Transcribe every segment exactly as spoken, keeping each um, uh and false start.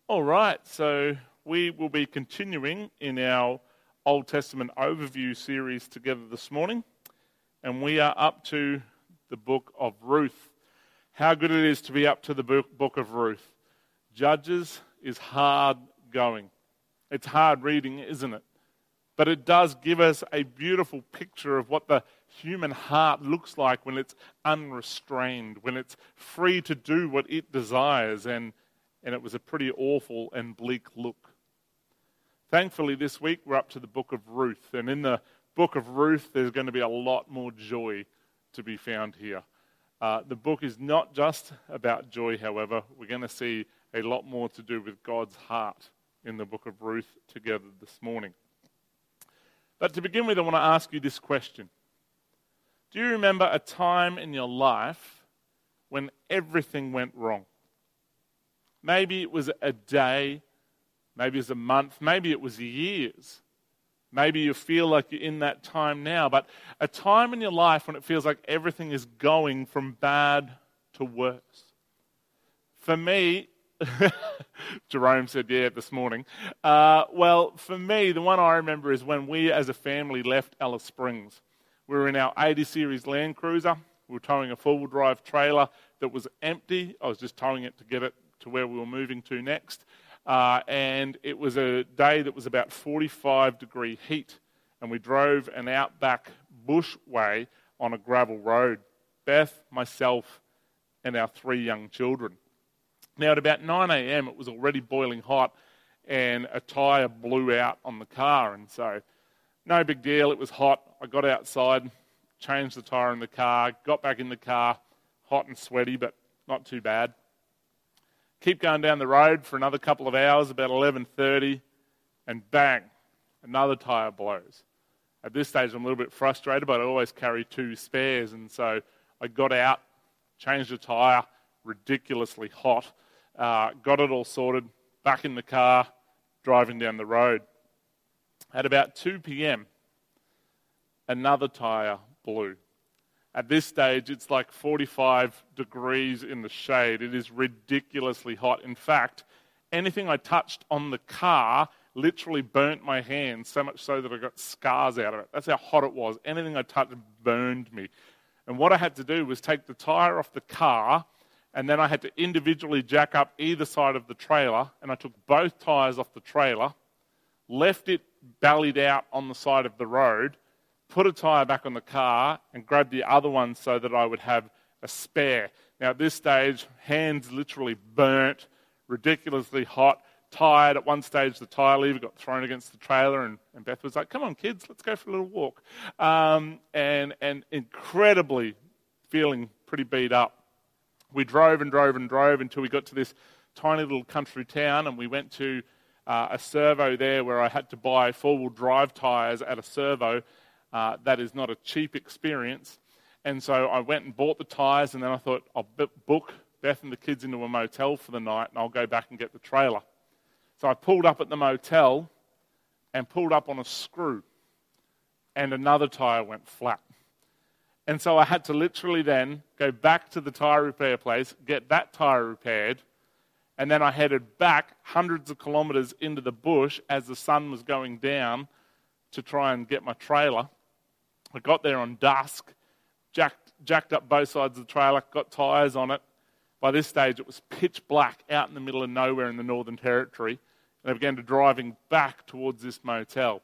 All right, so we will be continuing in our Old Testament overview series together this morning, and we are up to the book of Ruth. How good it is to be up to the book, book of Ruth. Judges is hard going. It's hard reading, isn't it? But it does give us a beautiful picture of what the human heart looks like when it's unrestrained, when it's free to do what it desires, and And it was a pretty awful and bleak look. Thankfully, this week we're up to the book of Ruth. And in the book of Ruth, there's going to be a lot more joy to be found here. Uh, the book is not just about joy, however. We're going to see a lot more to do with God's heart in the book of Ruth together this morning. But to begin with, I want to ask you this question. Do you remember a time in your life when everything went wrong? Maybe it was a day, maybe it was a month, maybe it was years. Maybe you feel like you're in that time now, but a time in your life when it feels like everything is going from bad to worse. For me, Jerome said, yeah, this morning. Uh, well, for me, the one I remember is when we as a family left Alice Springs. We were in our eighty series Land Cruiser. We were towing a four-wheel drive trailer that was empty. I was just towing it to get it to where we were moving to next. Uh, and it was a day that was about forty-five degree heat. And we drove an outback bushway on a gravel road. Beth, myself, and our three young children. Now at about nine a.m. it was already boiling hot and a tyre blew out on the car. And so no big deal, it was hot. I got outside, changed the tyre in the car, got back in the car, hot and sweaty, but not too bad. Keep going down the road for another couple of hours, about eleven thirty, and bang, another tyre blows. At this stage, I'm a little bit frustrated, but I always carry two spares, and so I got out, changed the tyre, ridiculously hot, uh, got it all sorted, back in the car, driving down the road. At about two p.m., another tyre blew. At this stage, it's like forty-five degrees in the shade. It is ridiculously hot. In fact, anything I touched on the car literally burnt my hands, so much so that I got scars out of it. That's how hot it was. Anything I touched burned me. And what I had to do was take the tyre off the car, and then I had to individually jack up either side of the trailer, and I took both tyres off the trailer, left it bellied out on the side of the road, put a tyre back on the car and grabbed the other one so that I would have a spare. Now at this stage, hands literally burnt, ridiculously hot, tired. At one stage, the tyre lever got thrown against the trailer and, and Beth was like, come on kids, let's go for a little walk. Um, and, and incredibly feeling pretty beat up. We drove and drove and drove until we got to this tiny little country town, and we went to uh, a servo there where I had to buy four-wheel drive tyres at a servo. Uh, that is not a cheap experience. And so I went and bought the tyres, and then I thought, I'll b- book Beth and the kids into a motel for the night, and I'll go back and get the trailer. So I pulled up at the motel and pulled up on a screw, and another tyre went flat. And so I had to literally then go back to the tyre repair place, get that tyre repaired, and then I headed back hundreds of kilometres into the bush as the sun was going down to try and get my trailer. I got there on dusk, jacked, jacked up both sides of the trailer, got tyres on it. By this stage, it was pitch black out in the middle of nowhere in the Northern Territory, and I began to driving back towards this motel.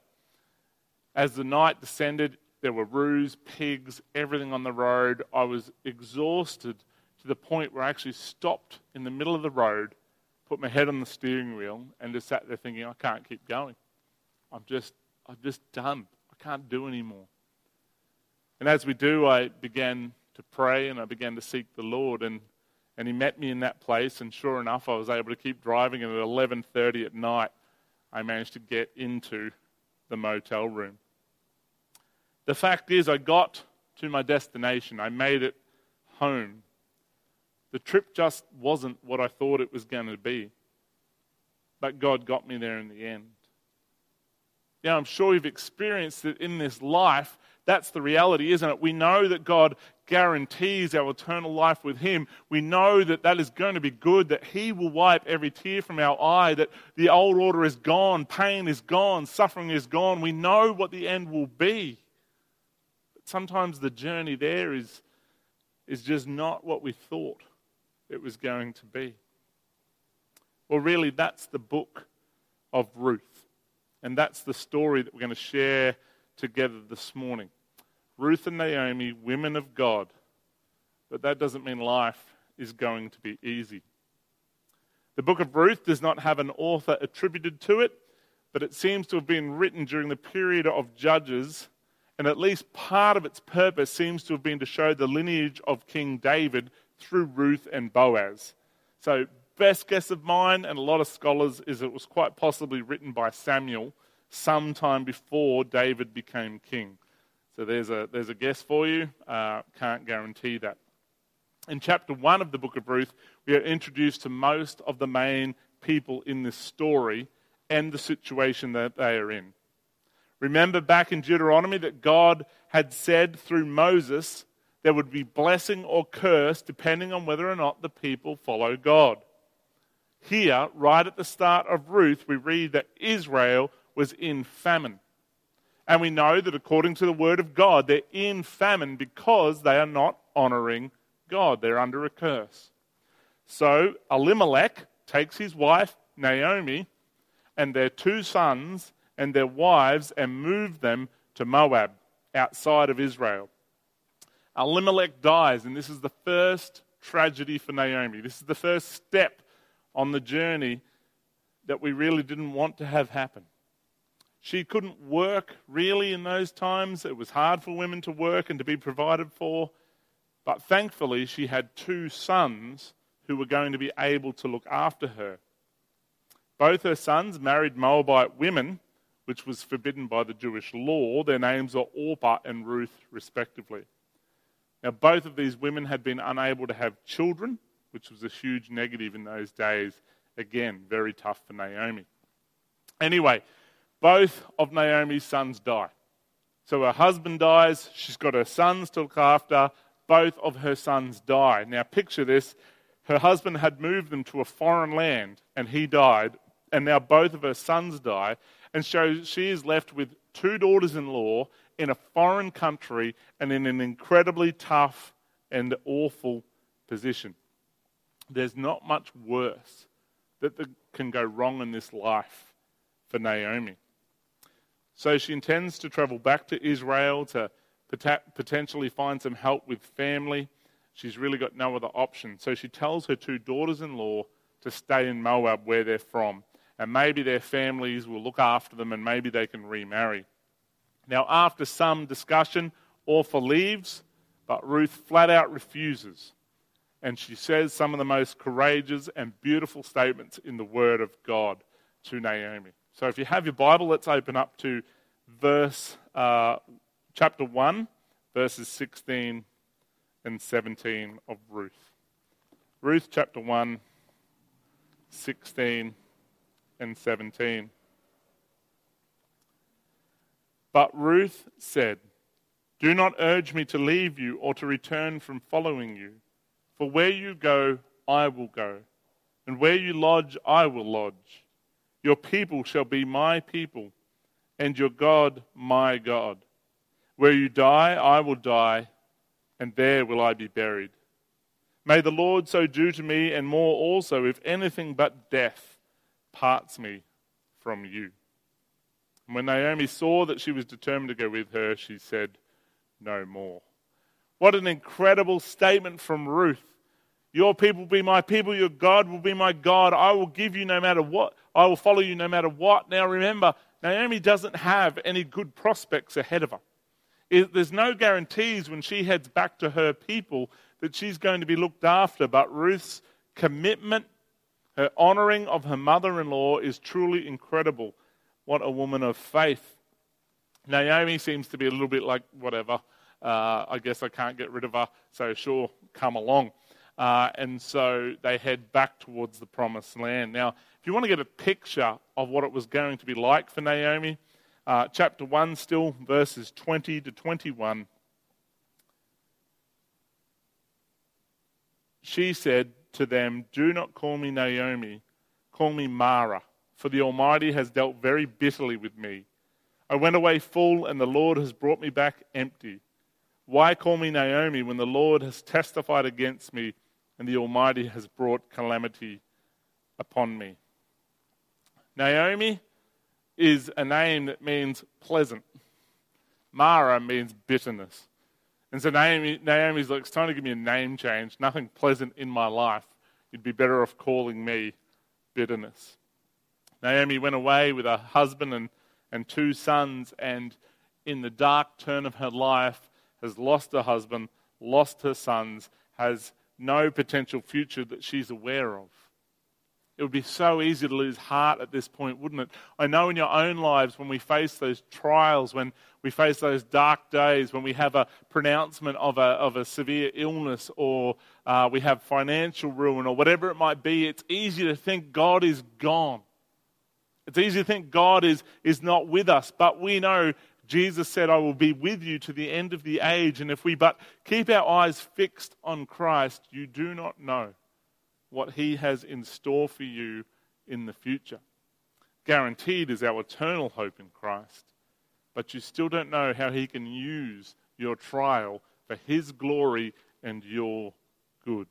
As the night descended, there were roos, pigs, everything on the road. I was exhausted to the point where I actually stopped in the middle of the road, put my head on the steering wheel, and just sat there thinking, I can't keep going. I'm just, I'm just done. I can't do anymore. And as we do, I began to pray and I began to seek the Lord, and, and He met me in that place, and sure enough, I was able to keep driving, and at eleven thirty at night, I managed to get into the motel room. The fact is, I got to my destination. I made it home. The trip just wasn't what I thought it was going to be, but God got me there in the end. Now, I'm sure you've experienced it in this life That's the reality, isn't it? We know that God guarantees our eternal life with him. We know that that is going to be good, that he will wipe every tear from our eye, that the old order is gone, pain is gone, suffering is gone. We know what the end will be. But sometimes the journey there is, is just not what we thought it was going to be. Well, really, that's the book of Ruth. And that's the story that we're going to share together this morning. Ruth and Naomi, women of God. But that doesn't mean life is going to be easy. The book of Ruth does not have an author attributed to it, but it seems to have been written during the period of Judges, and at least part of its purpose seems to have been to show the lineage of King David through Ruth and Boaz. So, best guess of mine, and a lot of scholars, is it was quite possibly written by Samuel sometime before David became king. So there's a there's a guess for you. Uh, can't guarantee that. In chapter one of the book of Ruth, we are introduced to most of the main people in this story and the situation that they are in. Remember back in Deuteronomy that God had said through Moses there would be blessing or curse depending on whether or not the people follow God. Here, right at the start of Ruth, we read that Israel was in famine. And we know that according to the word of God, they're in famine because they are not honoring God. They're under a curse. So Elimelech takes his wife, Naomi, and their two sons and their wives and moves them to Moab, outside of Israel. Elimelech dies, and this is the first tragedy for Naomi. This is the first step on the journey that we really didn't want to have happen. She couldn't work really in those times. It was hard for women to work and to be provided for. But thankfully, she had two sons who were going to be able to look after her. Both her sons married Moabite women, which was forbidden by the Jewish law. Their names are Orpah and Ruth, respectively. Now, both of these women had been unable to have children, which was a huge negative in those days. Again, very tough for Naomi. Anyway, both of Naomi's sons die. So her husband dies, she's got her sons to look after, both of her sons die. Now picture this, her husband had moved them to a foreign land and he died, and now both of her sons die, and so she is left with two daughters-in-law in a foreign country and in an incredibly tough and awful position. There's not much worse that can go wrong in this life for Naomi. So she intends to travel back to Israel to potentially find some help with family. She's really got no other option. So she tells her two daughters-in-law to stay in Moab where they're from. And maybe their families will look after them and maybe they can remarry. Now after some discussion, Orpah leaves, but Ruth flat out refuses. And she says some of the most courageous and beautiful statements in the Word of God to Naomi. So if you have your Bible, let's open up to verse uh, chapter one, verses sixteen and seventeen of Ruth. Ruth chapter one, sixteen and seventeen. But Ruth said, "Do not urge me to leave you or to return from following you. For where you go, I will go, and where you lodge, I will lodge. Your people shall be my people, and your God my God. Where you die, I will die, and there will I be buried. May the Lord so do to me, and more also, if anything but death parts me from you." And when Naomi saw that she was determined to go with her, she said, "No more." What an incredible statement from Ruth. Your people will be my people, your God will be my God. I will give you no matter what. I will follow you no matter what. Now remember, Naomi doesn't have any good prospects ahead of her. There's no guarantees when she heads back to her people that she's going to be looked after. But Ruth's commitment, her honouring of her mother-in-law is truly incredible. What a woman of faith. Naomi seems to be a little bit like, whatever, uh, I guess I can't get rid of her, so sure, come along. Uh, and so they head back towards the promised land. Now, if you want to get a picture of what it was going to be like for Naomi, uh, chapter one still, verses twenty to twenty-one. She said to them, "Do not call me Naomi, call me Mara, for the Almighty has dealt very bitterly with me. I went away full, and the Lord has brought me back empty. Why call me Naomi when the Lord has testified against me, and the Almighty has brought calamity upon me?" Naomi is a name that means pleasant. Mara means bitterness. And so Naomi, Naomi's like, "It's time to give me a name change. Nothing pleasant in my life. You'd be better off calling me bitterness." Naomi went away with her husband and, and two sons, and in the dark turn of her life has lost her husband, lost her sons, has no potential future that she's aware of. It would be so easy to lose heart at this point, wouldn't it? I know in your own lives, when we face those trials, when we face those dark days, when we have a pronouncement of a, of a severe illness, or uh, we have financial ruin, or whatever it might be, it's easy to think God is gone. It's easy to think God is, is not with us, but we know Jesus said, "I will be with you to the end of the age." And if we but keep our eyes fixed on Christ, you do not know what he has in store for you in the future. Guaranteed is our eternal hope in Christ, but you still don't know how he can use your trial for his glory and your good.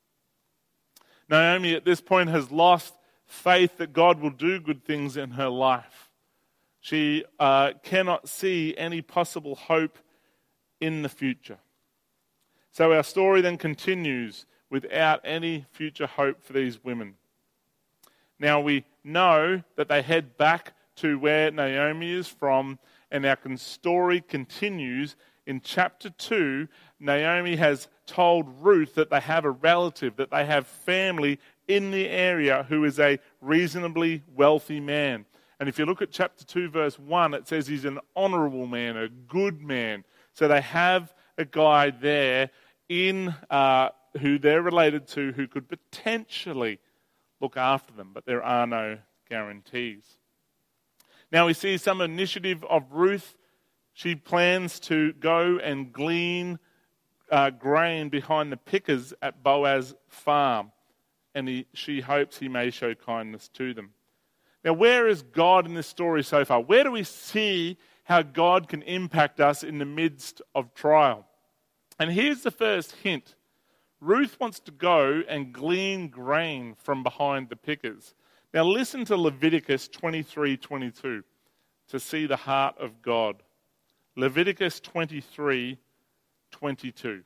Naomi at this point has lost faith that God will do good things in her life. She uh, cannot see any possible hope in the future. So our story then continues without any future hope for these women. Now we know that they head back to where Naomi is from, and our story continues in chapter two. Naomi has told Ruth that they have a relative, that they have family in the area who is a reasonably wealthy man. And if you look at chapter two, verse one, it says he's an honourable man, a good man. So they have a guy there in uh, who they're related to, who could potentially look after them, but there are no guarantees. Now we see some initiative of Ruth. She plans to go and glean uh, grain behind the pickers at Boaz's farm, and he, she hopes he may show kindness to them. Now, where is God in this story so far? Where do we see how God can impact us in the midst of trial? And here's the first hint. Ruth wants to go and glean grain from behind the pickers. Now listen to Leviticus twenty-three twenty-two to see the heart of God. Leviticus twenty-three twenty-two.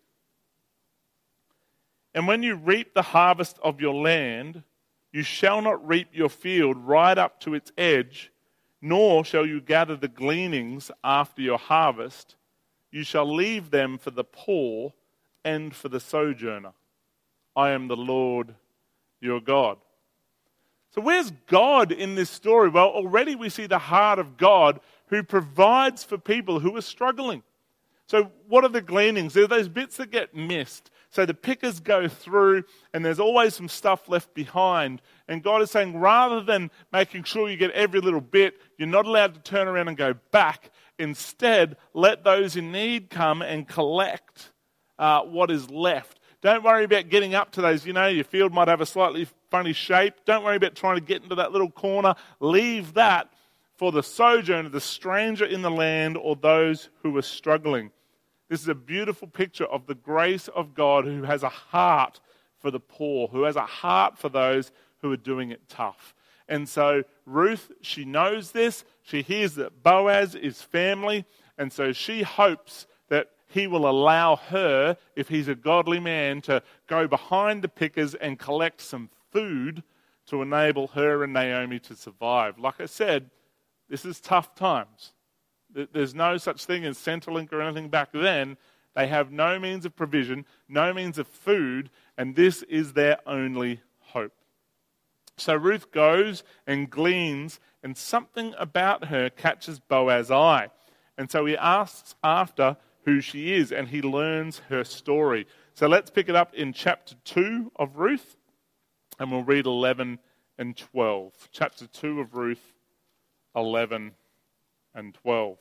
"And when you reap the harvest of your land, you shall not reap your field right up to its edge, nor shall you gather the gleanings after your harvest. You shall leave them for the poor and for the sojourner. I am the Lord your God." So where's God in this story? Well, already we see the heart of God who provides for people who are struggling. So what are the gleanings? They're those bits that get missed. So the pickers go through and there's always some stuff left behind. And God is saying, rather than making sure you get every little bit, you're not allowed to turn around and go back. Instead, let those in need come and collect Uh, what is left. Don't worry about getting up to those. You know, your field might have a slightly funny shape. Don't worry about trying to get into that little corner. Leave that for the sojourner, the stranger in the land, or those who are struggling. This is a beautiful picture of the grace of God, who has a heart for the poor, who has a heart for those who are doing it tough. And so Ruth, she knows this. She hears that Boaz is family, and so she hopes that he will allow her, if he's a godly man, to go behind the pickers and collect some food to enable her and Naomi to survive. Like I said, this is tough times. There's no such thing as Centrelink or anything back then. They have no means of provision, no means of food, and this is their only hope. So Ruth goes and gleans, and something about her catches Boaz's eye. And so he asks after who she is, and he learns her story. So let's pick it up in chapter two of Ruth, and we'll read eleven and twelve. Chapter two of Ruth, eleven and twelve.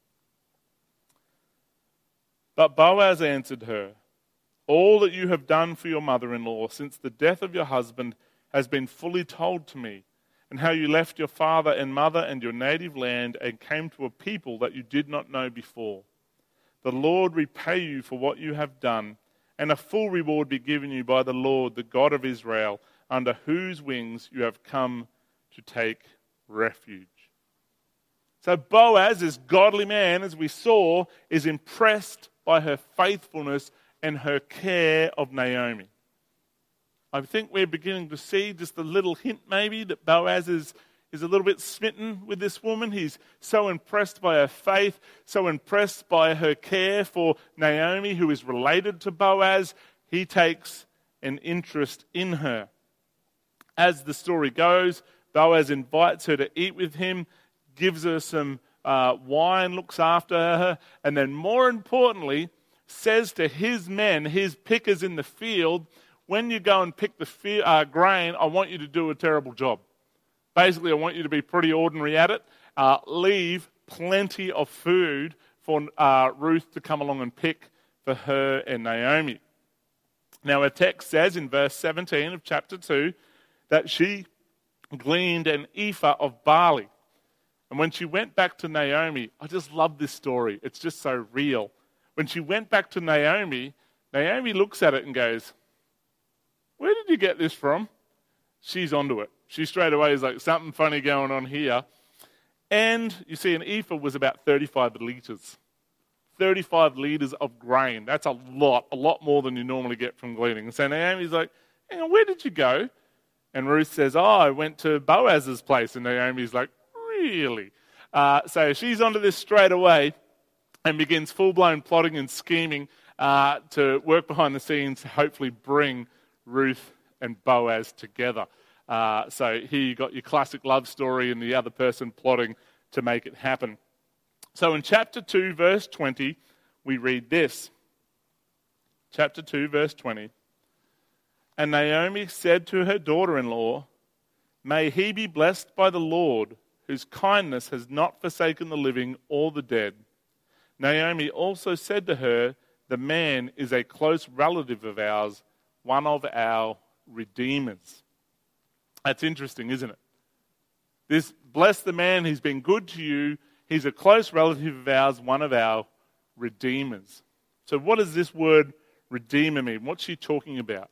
But Boaz answered her, "All that you have done for your mother-in-law since the death of your husband has been fully told to me, and how you left your father and mother and your native land and came to a people that you did not know before. The Lord repay you for what you have done, and a full reward be given you by the Lord, the God of Israel, under whose wings you have come to take refuge." So Boaz, this godly man, as we saw, is impressed by her faithfulness and her care of Naomi. I think we're beginning to see just a little hint maybe that Boaz is, is a little bit smitten with this woman. He's so impressed by her faith, so impressed by her care for Naomi, who is related to Boaz. He takes an interest in her. As the story goes, Boaz invites her to eat with him, gives her some uh, wine, looks after her, and then more importantly, says to his men, his pickers in the field, when you go and pick the fe- uh, grain, I want you to do a terrible job. Basically, I want you to be pretty ordinary at it. Uh, leave plenty of food for uh, Ruth to come along and pick for her and Naomi. Now, our text says in verse seventeen of chapter two that she gleaned an ephah of barley. And when she went back to Naomi, I just love this story. It's just so real. When she went back to Naomi, Naomi looks at it and goes, "Where did you get this from?" She's onto it. She straight away is like, something funny going on here. And you see, an ephah was about thirty-five litres. thirty-five litres of grain. That's a lot, a lot more than you normally get from gleaning. And so Naomi's like, "Hang on, where did you go?" And Ruth says, "Oh, I went to Boaz's place." And Naomi's like, "Really?" Uh, so she's onto this straight away and begins full-blown plotting and scheming uh, to work behind the scenes to hopefully bring Ruth and Boaz together. Uh, so here you got your classic love story and the other person plotting to make it happen. So in chapter two, verse twenty, we read this. Chapter two, verse twenty. "And Naomi said to her daughter-in-law, 'May he be blessed by the Lord, whose kindness has not forsaken the living or the dead.' Naomi also said to her, 'The man is a close relative of ours, one of our redeemers.'" That's interesting, isn't it? This, bless the man, he's been good to you. He's a close relative of ours, one of our redeemers. So what does this word redeemer mean? What's she talking about?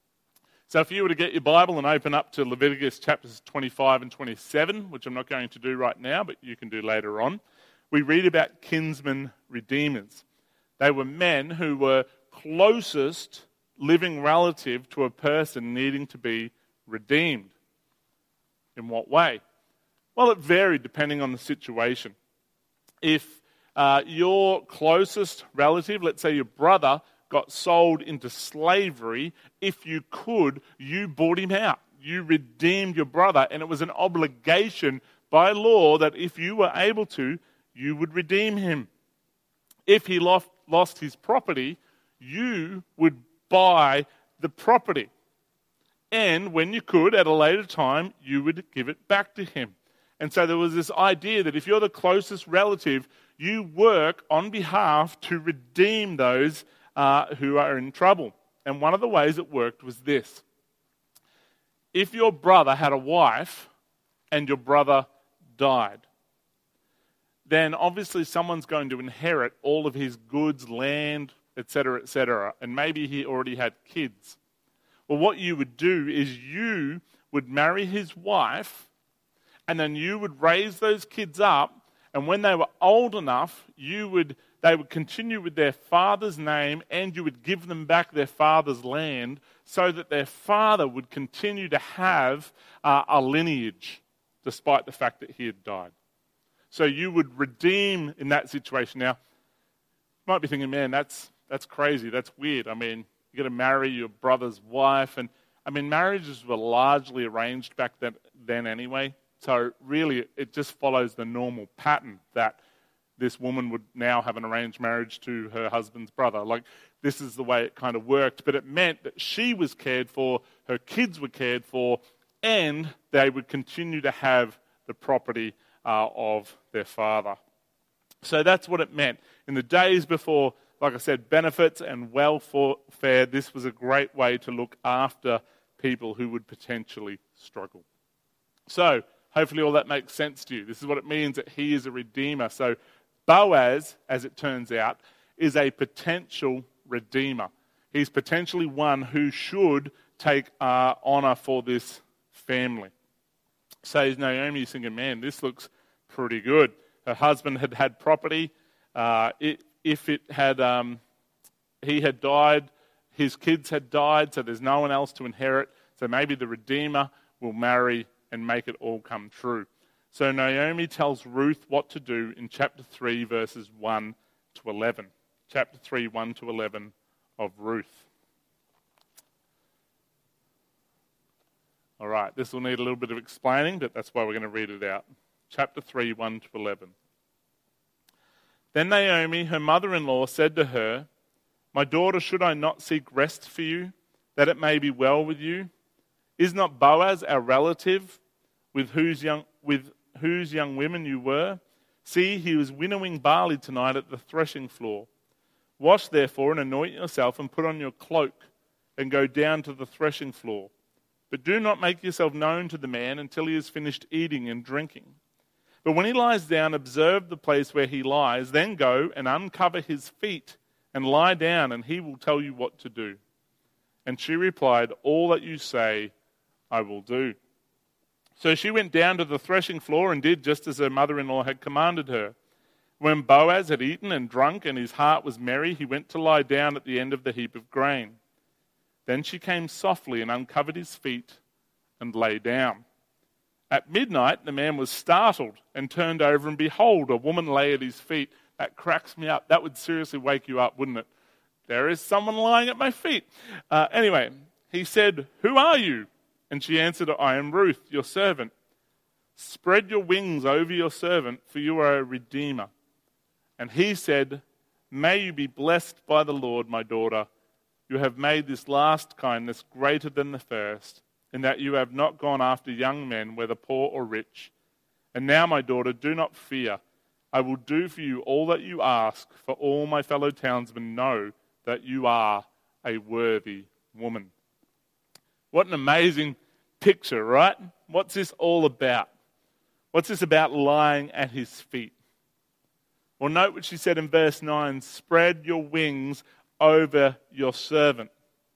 So if you were to get your Bible and open up to Leviticus chapters twenty-five and twenty-seven, which I'm not going to do right now, but you can do later on, we read about kinsman redeemers. They were men who were closest living relative to a person needing to be redeemed. In what way? Well, it varied depending on the situation. If uh, your closest relative, let's say your brother, got sold into slavery, if you could, you bought him out. You redeemed your brother, and it was an obligation by law that if you were able to, you would redeem him. If he lost, lost his property, you would buy the property. And when you could, at a later time, you would give it back to him. And so there was this idea that if you're the closest relative, you work on behalf to redeem those uh, who are in trouble. And one of the ways it worked was this. If your brother had a wife and your brother died, then obviously someone's going to inherit all of his goods, land, et cetera, et cetera. And maybe he already had kids. Well, what you would do is you would marry his wife, and then you would raise those kids up, and when they were old enough, you would they would continue with their father's name, and you would give them back their father's land so that their father would continue to have uh, a lineage, despite the fact that he had died. So you would redeem in that situation. Now, you might be thinking, man, that's that's crazy, that's weird. I mean, you got to marry your brother's wife. And I mean, marriages were largely arranged back then, then anyway. So really, it just follows the normal pattern that this woman would now have an arranged marriage to her husband's brother. Like, this is the way it kind of worked. But it meant that she was cared for, her kids were cared for, and they would continue to have the property uh, of their father. So that's what it meant. In the days before, like I said, benefits and welfare, this was a great way to look after people who would potentially struggle. So, hopefully all that makes sense to you. This is what it means that he is a redeemer. So, Boaz, as it turns out, is a potential redeemer. He's potentially one who should take uh, honor for this family. So Naomi is thinking, man, this looks pretty good. Her husband had had property. Uh, it, if it had, um, he had died, his kids had died, so there's no one else to inherit. So maybe the Redeemer will marry and make it all come true. So Naomi tells Ruth what to do in chapter three, verses one to eleven. Chapter three, one to eleven of Ruth. All right, this will need a little bit of explaining, but that's why we're going to read it out. Chapter three, one to eleven. Then Naomi, her mother-in-law, said to her, "My daughter, should I not seek rest for you, that it may be well with you? Is not Boaz our relative, with whose young, with whose young women you were? See, he was winnowing barley tonight at the threshing floor. Wash, therefore, and anoint yourself, and put on your cloak, and go down to the threshing floor. But do not make yourself known to the man until he has finished eating and drinking. But when he lies down, observe the place where he lies, then go and uncover his feet, and lie down, and he will tell you what to do." And she replied, "All that you say, I will do." So she went down to the threshing floor and did just as her mother-in-law had commanded her. When Boaz had eaten and drunk and his heart was merry, he went to lie down at the end of the heap of grain. Then she came softly and uncovered his feet and lay down. At midnight, the man was startled and turned over, and behold, a woman lay at his feet. That cracks me up. That would seriously wake you up, wouldn't it? There is someone lying at my feet. Uh, anyway, he said, "Who are you?" And she answered, "I am Ruth, your servant. Spread your wings over your servant, for you are a redeemer." And he said, "May you be blessed by the Lord, my daughter. You have made this last kindness greater than the first, in that you have not gone after young men, whether poor or rich. And now, my daughter, do not fear. I will do for you all that you ask, for all my fellow townsmen know that you are a worthy woman." What an amazing picture, right? What's this all about? What's this about lying at his feet? Well, note what she said in verse nine, "Spread your wings over your servant."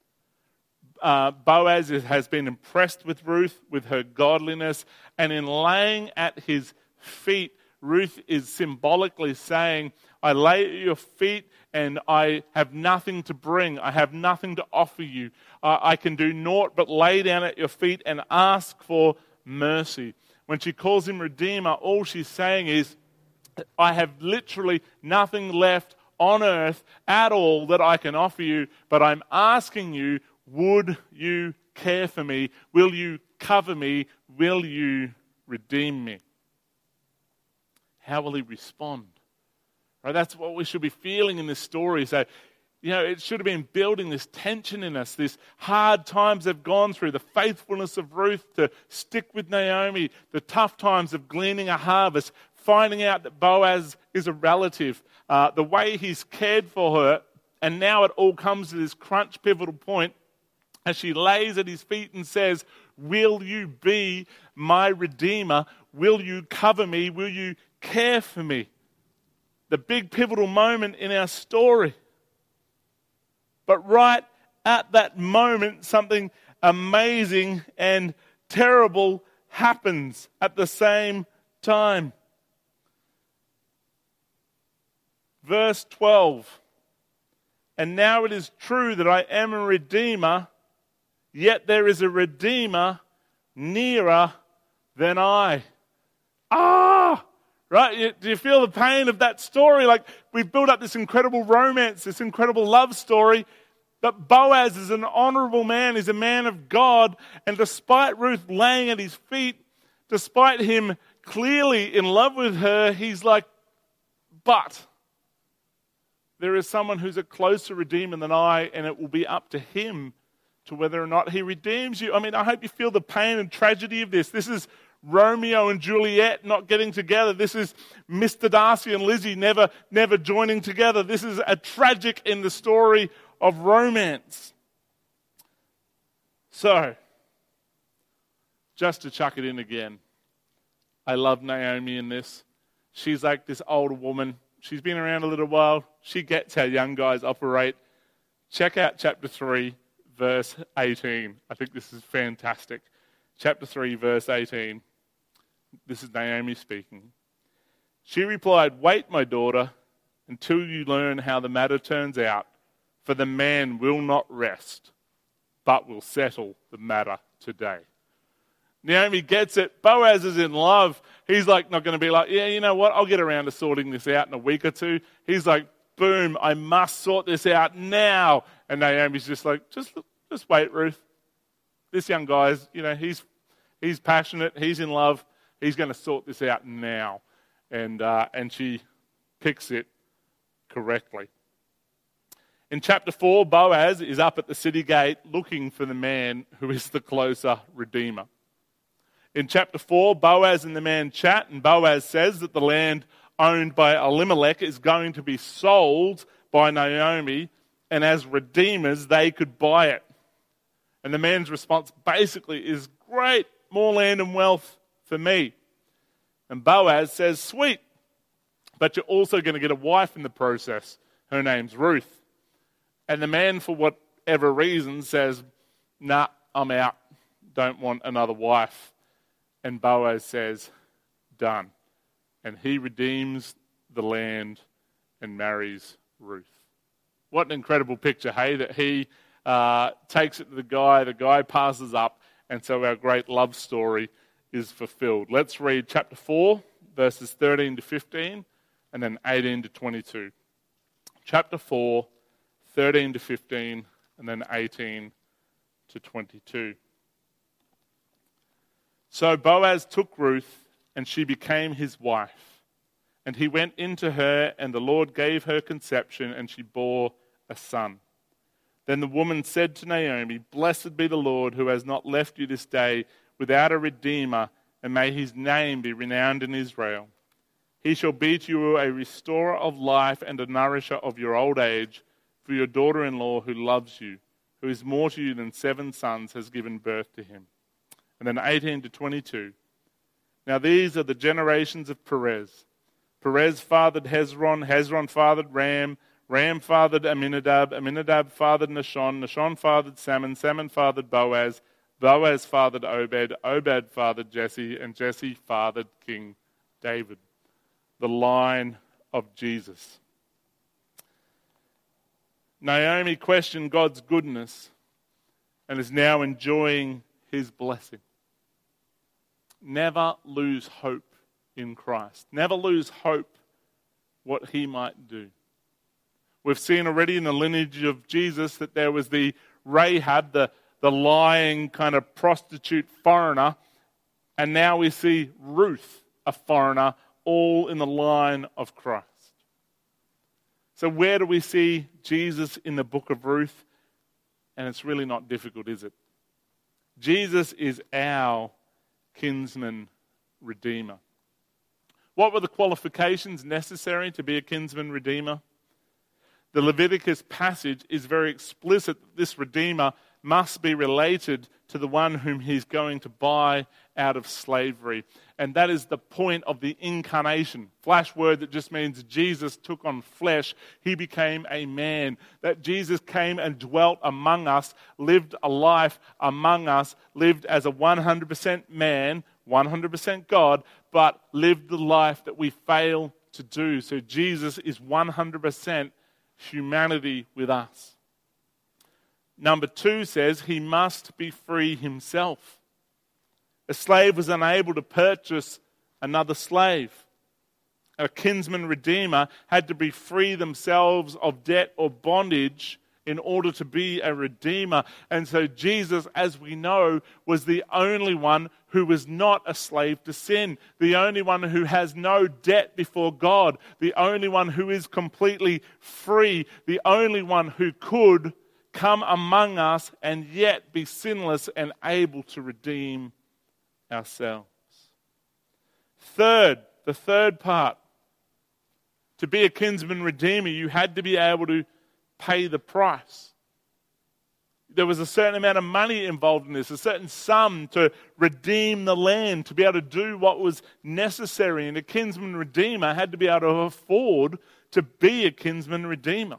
Uh, Boaz has been impressed with Ruth, with her godliness, and in laying at his feet, Ruth is symbolically saying, I lay at your feet and I have nothing to bring. I have nothing to offer you. Uh, I can do naught but lay down at your feet and ask for mercy. When she calls him Redeemer, all she's saying is, I have literally nothing left on earth at all that I can offer you, but I'm asking you, would you care for me? Will you cover me? Will you redeem me? How will he respond? Right, that's what we should be feeling in this story. So, you know, it should have been building this tension in us, this hard times they've gone through, the faithfulness of Ruth to stick with Naomi, the tough times of gleaning a harvest, finding out that Boaz is a relative, uh, the way he's cared for her, and now it all comes to this crunch pivotal point as she lays at his feet and says, will you be my Redeemer? Will you cover me? Will you care for me? The big pivotal moment in our story. But right at that moment, something amazing and terrible happens at the same time. Verse twelve. And now it is true that I am a Redeemer, yet there is a Redeemer nearer than I. Ah! Right? Do you feel the pain of that story? Like, we've built up this incredible romance, this incredible love story. But Boaz is an honorable man. He's a man of God. And despite Ruth laying at his feet, despite him clearly in love with her, he's like, but there is someone who's a closer redeemer than I, and it will be up to him to whether or not he redeems you. I mean, I hope you feel the pain and tragedy of this. This is Romeo and Juliet not getting together. This is Mister Darcy and Lizzie never, never joining together. This is a tragic in the story of romance. So, just to chuck it in again, I love Naomi in this. She's like this older woman. She's been around a little while. She gets how young guys operate. Check out chapter three, verse eighteen. I think this is fantastic. Chapter three, verse eighteen. This is Naomi speaking. She replied, "Wait, my daughter, until you learn how the matter turns out, for the man will not rest, but will settle the matter today." Naomi gets it. Boaz is in love. He's like not going to be like, yeah, you know what? I'll get around to sorting this out in a week or two. He's like, boom, I must sort this out now. And Naomi's just like, just, just wait, Ruth. This young guy's, you know, he's he's passionate. He's in love. He's going to sort this out now. And uh, and she picks it correctly. In chapter four, Boaz is up at the city gate looking for the man who is the closer redeemer. In chapter four, Boaz and the man chat, and Boaz says that the land owned by Elimelech is going to be sold by Naomi, and as redeemers, they could buy it. And the man's response basically is, great, more land and wealth for me. And Boaz says, sweet, but you're also going to get a wife in the process. Her name's Ruth. And the man, for whatever reason, says, nah, I'm out. Don't want another wife. And Boaz says, done. And he redeems the land and marries Ruth. What an incredible picture, hey, that he uh, takes it to the guy, the guy passes up, and so our great love story is fulfilled. Let's read chapter four, verses thirteen to fifteen, and then eighteen to twenty-two. Chapter four, thirteen to fifteen, and then eighteen to twenty-two. So Boaz took Ruth, and she became his wife. And he went into her, and the Lord gave her conception, and she bore a son. Then the woman said to Naomi, "Blessed be the Lord, who has not left you this day without a redeemer, and may his name be renowned in Israel. He shall be to you a restorer of life and a nourisher of your old age, for your daughter-in-law who loves you, who is more to you than seven sons, has given birth to him." And then eighteen to twenty-two. Now these are the generations of Perez. Perez fathered Hezron, Hezron fathered Ram, Ram fathered Aminadab, Aminadab fathered Nahshon, Nahshon fathered Salmon, Salmon fathered Boaz, Boaz fathered Obed, Obed fathered Jesse, and Jesse fathered King David. The line of Jesus. Naomi questioned God's goodness and is now enjoying his blessing. Never lose hope in Christ. Never lose hope what he might do. We've seen already in the lineage of Jesus that there was the Rahab, the, the lying kind of prostitute foreigner, and now we see Ruth, a foreigner, all in the line of Christ. So where do we see Jesus in the book of Ruth? And it's really not difficult, is it? Jesus is our kinsman redeemer. What were the qualifications necessary to be a kinsman redeemer? The Leviticus passage is very explicit that this redeemer must be related to the one whom he's going to buy out of slavery. And that is the point of the incarnation. Flash word that just means Jesus took on flesh. He became a man. That Jesus came and dwelt among us, lived a life among us, lived as a one hundred percent man, one hundred percent God, but lived the life that we fail to do. So Jesus is one hundred percent humanity with us. Number two says he must be free himself. A slave was unable to purchase another slave. A kinsman redeemer had to be free themselves of debt or bondage in order to be a redeemer. And so Jesus, as we know, was the only one who was not a slave to sin, the only one who has no debt before God, the only one who is completely free, the only one who could come among us and yet be sinless and able to redeem ourselves. Third, the third part, to be a kinsman redeemer, you had to be able to pay the price. There was a certain amount of money involved in this, a certain sum to redeem the land, to be able to do what was necessary. And a kinsman redeemer had to be able to afford to be a kinsman redeemer.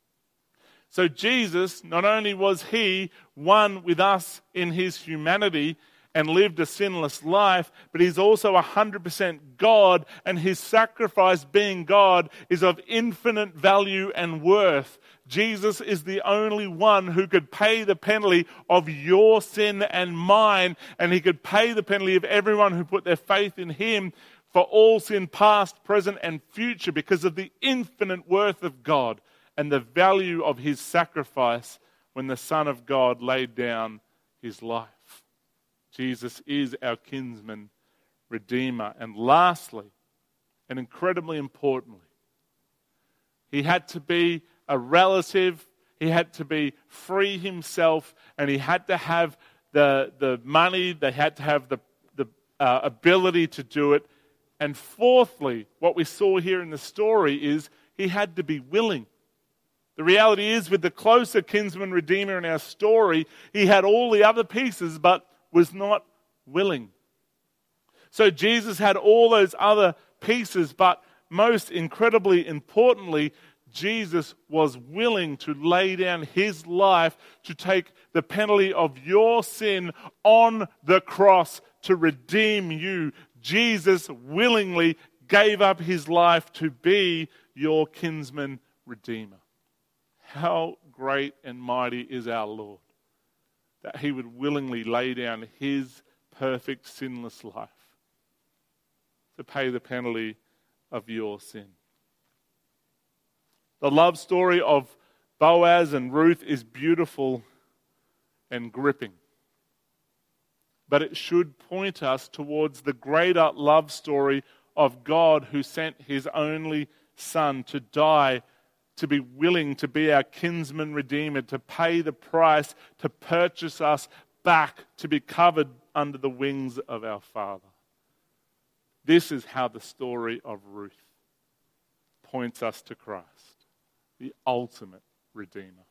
So Jesus, not only was he one with us in his humanity and lived a sinless life, but he's also one hundred percent God, and his sacrifice, being God, is of infinite value and worth. Jesus is the only one who could pay the penalty of your sin and mine, and he could pay the penalty of everyone who put their faith in him for all sin past, present, and future, because of the infinite worth of God and the value of his sacrifice when the Son of God laid down his life. Jesus is our kinsman redeemer. And lastly, and incredibly importantly, he had to be a relative, he had to be free himself, and he had to have the, the money, they had to have the, the uh, ability to do it. And fourthly, what we saw here in the story is he had to be willing. The reality is, with the closer kinsman redeemer in our story, he had all the other pieces, but was not willing. So Jesus had all those other pieces, but most incredibly importantly, Jesus was willing to lay down his life to take the penalty of your sin on the cross to redeem you. Jesus willingly gave up his life to be your kinsman redeemer. How great and mighty is our Lord, that he would willingly lay down his perfect sinless life to pay the penalty of your sin. The love story of Boaz and Ruth is beautiful and gripping. But it should point us towards the greater love story of God, who sent his only Son to die, to be willing to be our kinsman redeemer, to pay the price, to purchase us back, to be covered under the wings of our Father. This is how the story of Ruth points us to Christ, the ultimate Redeemer.